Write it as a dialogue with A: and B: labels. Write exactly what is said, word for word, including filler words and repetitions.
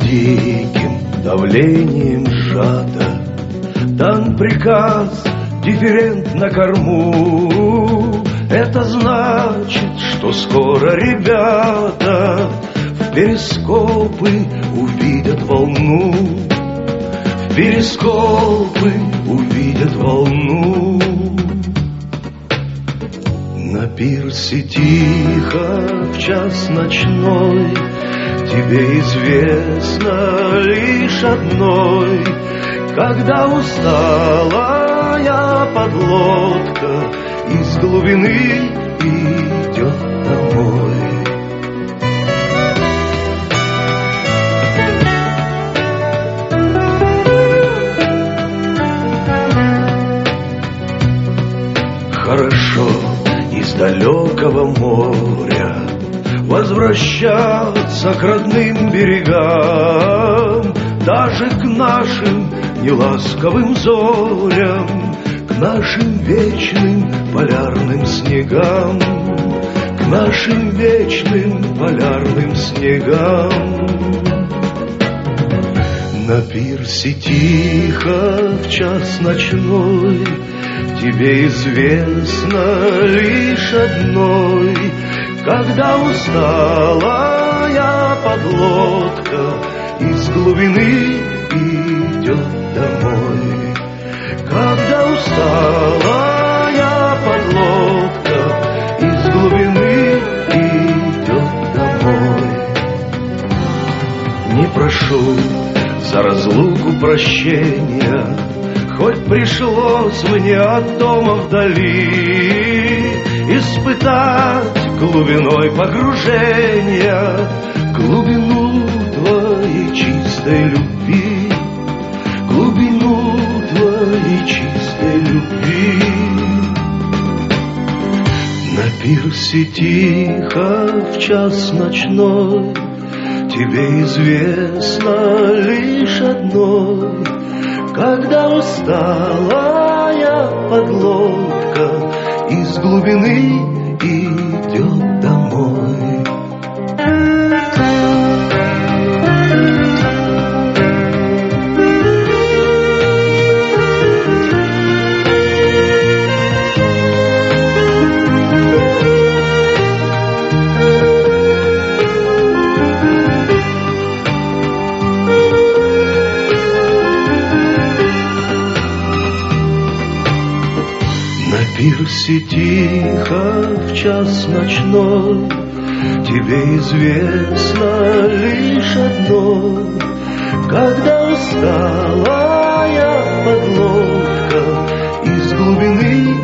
A: диким давлением сжато, дан приказ, дифферент на корму. Это значит, что скоро ребята в перископы увидят волну, в перископы увидят волну. На пирсе тихо в час ночной тебе известно лишь одной, когда усталая подлодка из глубины идет домой. Хорошо из далекого моря возвращаться к родным берегам, даже к нашим неласковым зорям, к нашим вечным полярным снегам, к нашим вечным полярным снегам. На пирсе тихо в час ночной тебе известно лишь одной, когда усталая подлодка из глубины идет домой. Когда усталая подлодка из глубины идет домой. Не прошу за разлуку прощения, хоть пришлось мне от дома вдали испытать глубиной погружения, глубину твоей чистой любви, глубину твоей чистой любви. На пирсе тихо в час ночной тебе известно лишь одной, когда усталая подлодка из глубины идет домой. На пирсе тихо в час ночной тебе известно лишь одно, когда усталая подлодка из глубины